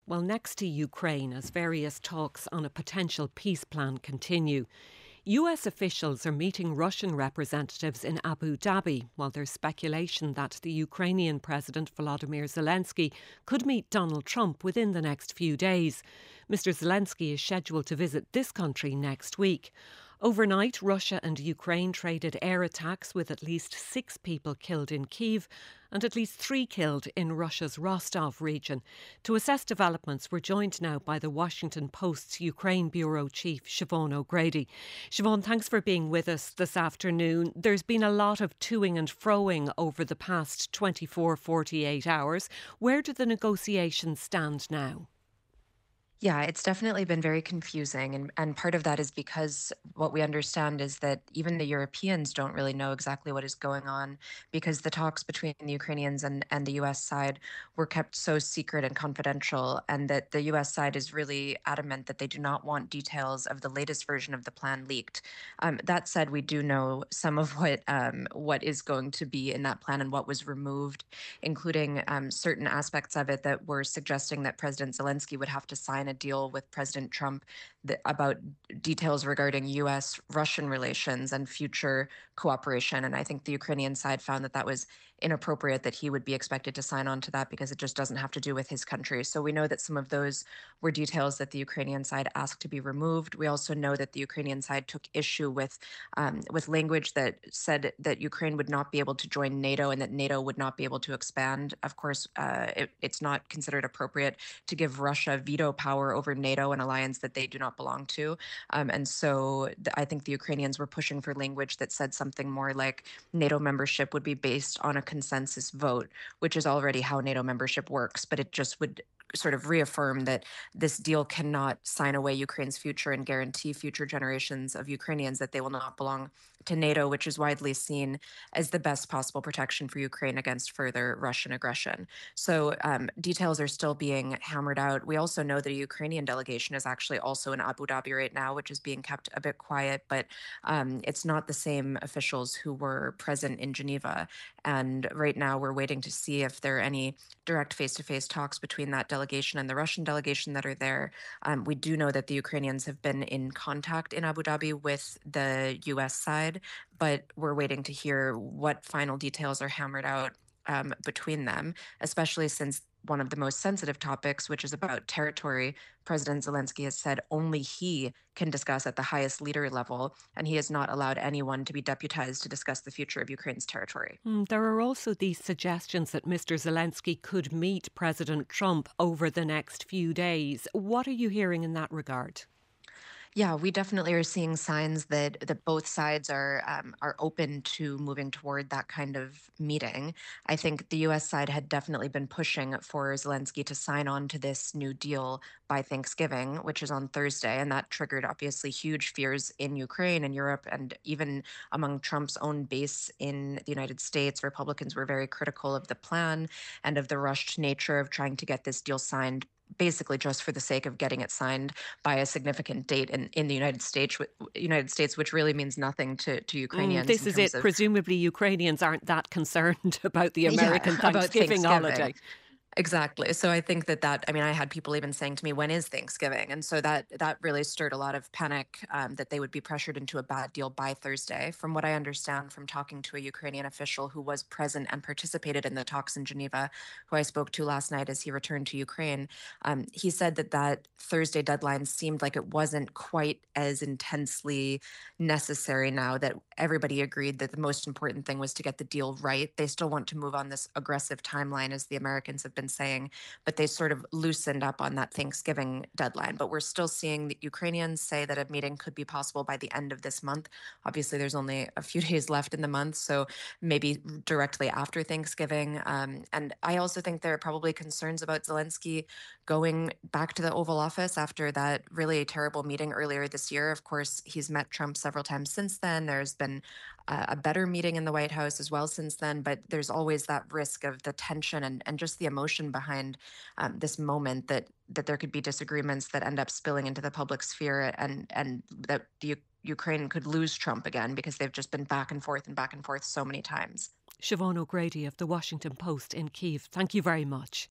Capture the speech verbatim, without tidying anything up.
Well, next to Ukraine, as various talks on a potential peace plan continue, U S officials are meeting Russian representatives in Abu Dhabi, while there's speculation that the Ukrainian President Volodymyr Zelensky could meet Donald Trump within the next few days. Mister Zelensky is scheduled to visit this country next week. Overnight, Russia and Ukraine traded air attacks with at least six people killed in Kyiv and at least three killed in Russia's Rostov region. To assess developments, we're joined now by the Washington Post's Ukraine Bureau Chief, Siobhan O'Grady. Siobhan, thanks for being with us this afternoon. There's been a lot of toing and froing over the past twenty-four, forty-eight hours. Where do the negotiations stand now? Yeah, it's definitely been very confusing. And, and part of that is because what we understand is that even the Europeans don't really know exactly what is going on because the talks between the Ukrainians and, and the U S side were kept so secret and confidential, and that the U S side is really adamant that they do not want details of the latest version of the plan leaked. Um, that said, we do know some of what um, what is going to be in that plan and what was removed, including um, certain aspects of it that were suggesting that President Zelensky would have to sign a deal with President Trump that, about details regarding U S Russian relations and future cooperation. And I think the Ukrainian side found that that was inappropriate, that he would be expected to sign on to that because it just doesn't have to do with his country. So we know that some of those were details that the Ukrainian side asked to be removed. We also know that the Ukrainian side took issue with um, with language that said that Ukraine would not be able to join NATO and that NATO would not be able to expand. Of course, uh, it, it's not considered appropriate to give Russia veto power over NATO, an alliance that they do not belong to. Um, and so th- I think the Ukrainians were pushing for language that said something more like NATO membership would be based on a consensus vote, which is already how NATO membership works, but it just would sort of reaffirm that this deal cannot sign away Ukraine's future and guarantee future generations of Ukrainians that they will not belong to NATO, which is widely seen as the best possible protection for Ukraine against further Russian aggression. So um, details are still being hammered out. We also know that a Ukrainian delegation is actually also in Abu Dhabi right now, which is being kept a bit quiet, but um, it's not the same officials who were present in Geneva. And right now we're waiting to see if there are any direct face-to-face talks between that delegation and the Russian delegation that are there. Um, we do know that the Ukrainians have been in contact in Abu Dhabi with the U S side, but we're waiting to hear what final details are hammered out um, between them, especially since one of the most sensitive topics, which is about territory, President Zelensky has said only he can discuss at the highest leader level, and he has not allowed anyone to be deputized to discuss the future of Ukraine's territory. Mm, there are also these suggestions that Mister Zelensky could meet President Trump over the next few days. What are you hearing in that regard? Yeah, we definitely are seeing signs that that both sides are um, are open to moving toward that kind of meeting. I think the U S side had definitely been pushing for Zelensky to sign on to this new deal by Thanksgiving, which is on Thursday, and that triggered obviously huge fears in Ukraine and Europe, and even among Trump's own base in the United States. Republicans were very critical of the plan and of the rushed nature of trying to get this deal signed, basically just for the sake of getting it signed by a significant date in, in the United States, United States, which really means nothing to, to Mm, Ukrainians this in is terms it. of Presumably Ukrainians aren't that concerned about the yeah, American about Thanksgiving Thanksgiving. holiday. Exactly. So I think that that, I mean, I had people even saying to me, when is Thanksgiving? And so that that really stirred a lot of panic, um, that they would be pressured into a bad deal by Thursday. From what I understand from talking to a Ukrainian official who was present and participated in the talks in Geneva, who I spoke to last night as he returned to Ukraine, um, he said that that Thursday deadline seemed like it wasn't quite as intensely necessary now, that everybody agreed that the most important thing was to get the deal right. They still want to move on this aggressive timeline, as the Americans have been saying, but they sort of loosened up on that Thanksgiving deadline. But we're still seeing the Ukrainians say that a meeting could be possible by the end of this month. Obviously, there's only a few days left in the month, so maybe directly after Thanksgiving. Um, and I also think there are probably concerns about Zelensky going back to the Oval Office after that really terrible meeting earlier this year. Of course, he's met Trump several times since then. There's been uh, a better meeting in the White House as well since then, but there's always that risk of the tension and, and just the emotion behind um, this moment, that that there could be disagreements that end up spilling into the public sphere, and and that the U- Ukraine could lose Trump again because they've just been back and forth and back and forth so many times. Siobhan O'Grady of the Washington Post in Kyiv, thank you very much.